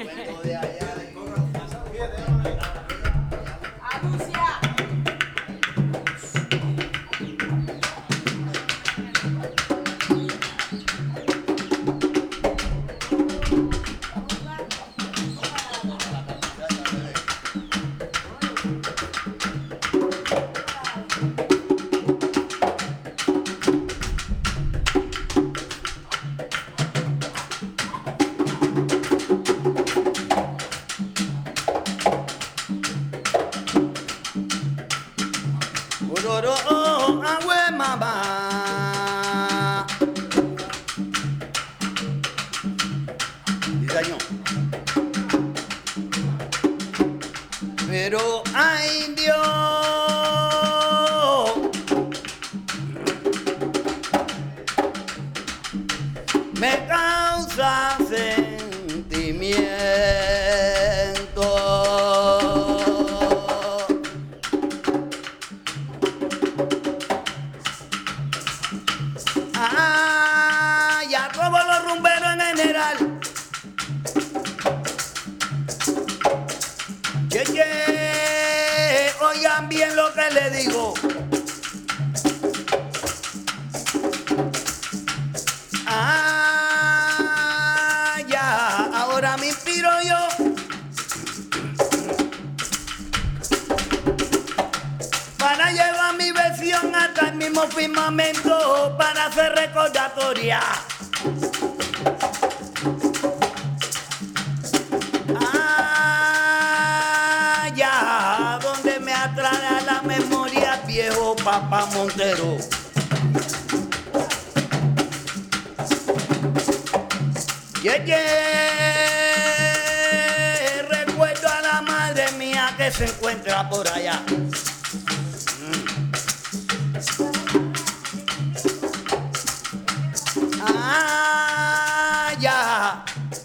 Vengo de allá de Ororo, agüe mamá. Diseño. Pero ay Dios, me causa sentimiento. Ay, a todos los rumberos en general. Oigan bien lo que le digo. Ah, ya, ahora me inspiro yo. Para llevar mi versión hasta el mismo firmamento, para hacer recordatoria. Ah, ya, donde me atrae a la memoria viejo Papá Montero. Recuerdo a la madre mía que se encuentra por allá. Ah, ya.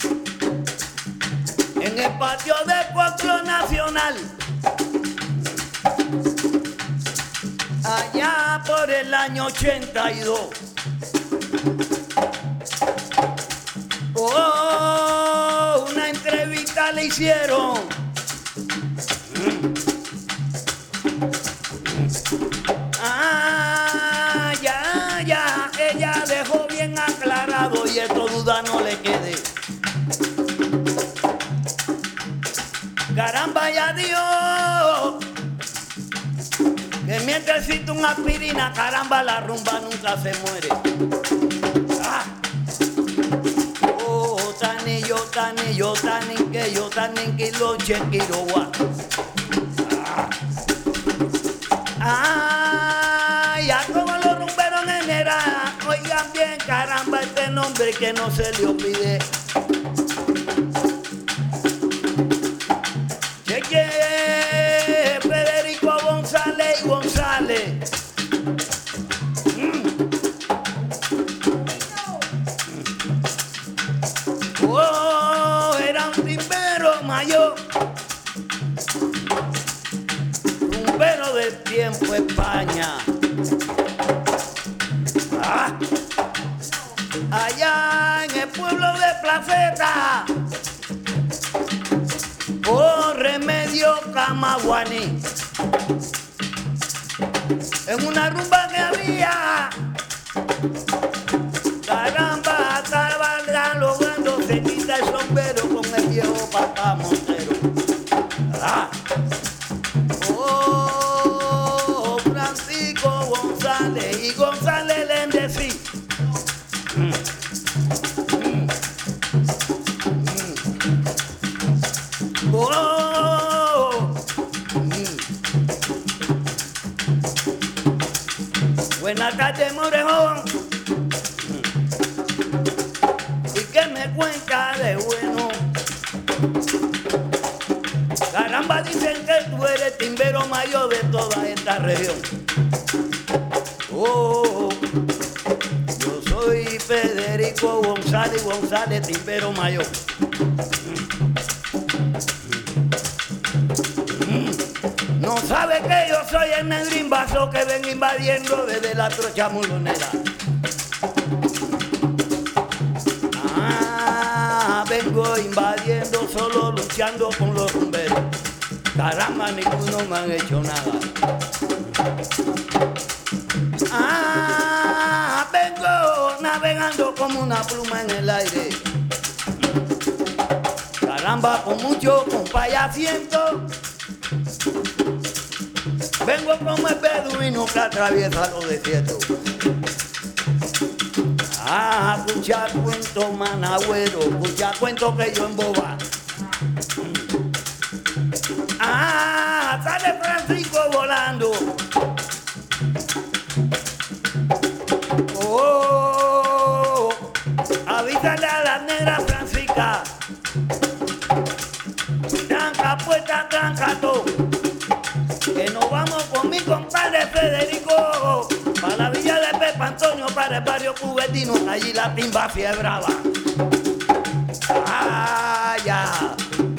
En el patio del Pueblo Nacional. Allá por el año 82. Oh, una entrevista le hicieron. Ah, ya, ella dejó bien aclarado y esto duda no le quede. Caramba, ya Dios, que mientras existe una aspirina, caramba, la rumba nunca se muere. Ah. Yo tanin que lo chequiroa. Ay, a todos los rumberos en general, oigan bien, caramba, este nombre que no se le olvide. Cheque, Federico González y González. Oh, era un timbero mayor, rumbero del tiempo España. Ah, allá en el pueblo de Placeta, oh, Remedio Camaguaní, en una rumba que había, caramba, estaba logrando se quita el sombrero con el viejo Papá Montero. Ah. Oh, Francisco González y González Lendecí. Oh. Buenas tardes, Morejón. Me cuenta de bueno. Caramba, dicen que tú eres timbero mayor de toda esta región. Oh, yo soy Federico González González, timbero mayor. No sabe que yo soy el negrimbazo que ven invadiendo desde la trocha mulonera. Vengo invadiendo, solo luchando con los rumberos. Caramba, ninguno me han hecho nada. Vengo navegando como una pluma en el aire. Caramba, con mucho compayamiento. Vengo como el beduino que atraviesa los desiertos. Escucha cuento managüero, escucha cuento que yo emboba. Sale Francisco volando. Avísale a la negra Francisca. Tranca puesta, tranca todo. Que nos vamos con mi compadre Federico para la villa de Pepe Antonio, para el barrio cubetino, allí la timba fiebraba. Ya.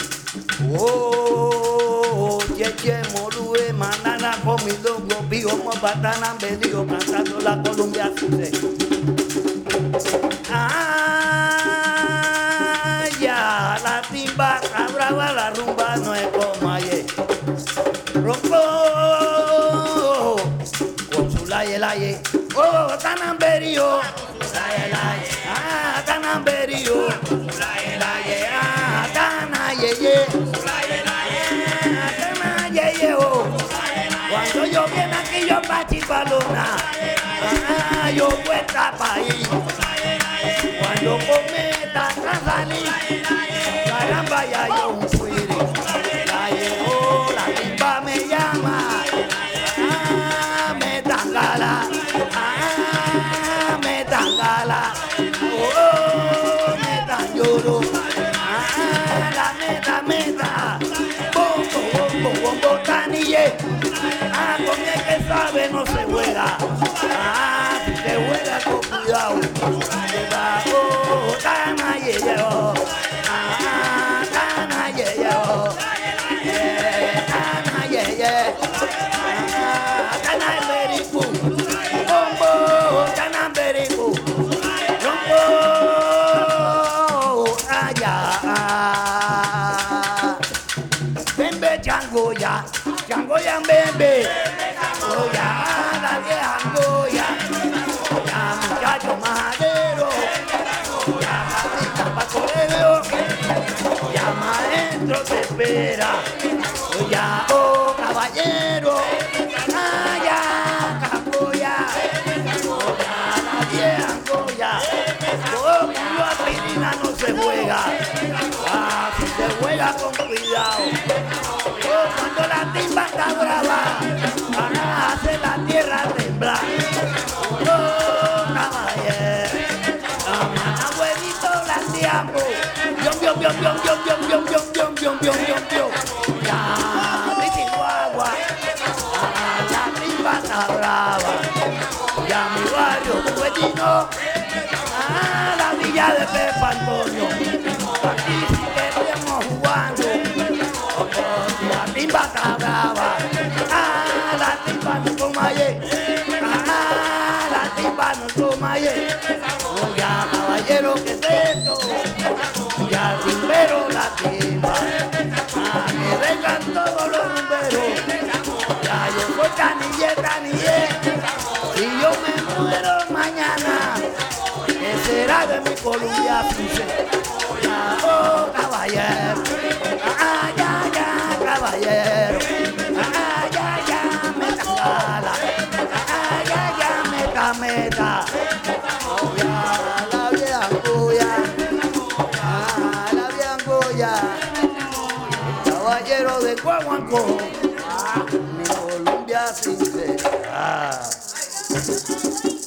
Cheche, morue, manana, comilongo, pío, mobatana, venido cantando la Colombia Suce. Ya, la timba brava, la rumba no es como ayer. Rompo con su laye. Tanamberio. Tanamberio. Tanayeye. Tanayeye. Cuando yo viene aquí yo pa' Chipalona. Yo vuelta pa' ahí. Cuando cometa Tanzani. Caramba ya yo un fuiri. La llegó, la timba me llama. Me tangala. Me tangala. Me tan lloro. La meta. Bombo, tanille. Con el que sabe no se juega. Si se juega con cuidado. Tanayeye. Tanamberiku, bombo, tanamberiku, rombo, bembe changoya, bembe, oya, la vieja angoya, ya muchacho majadero, ya patita pa' colegio, ya maestro te espera, oya, caballero. No se juega, si se juega con cuidado. Cuando la timba está brava, hace la tierra temblar. Caballero, abuelito la tiambo. Ya, mi chihuahua, la timba está brava. Ya mi barrio cubetino. La villa de Pepe Antonio, aquí sí que estamos jugando. La timba está brava, la timba no toma ayer, la timba no toma ayer. Ya caballero que es esto, ya timbero la timba, que vengan todos los rumberos. Ya yo soy tanille, y yo me muero mañana. Será de mi Colombia Suce. Caballero. Ya, caballero. Ya, me tangala. Ya, meta. La vieja Angoya. Caballero de Guaguancó. Mi Colombia Suce.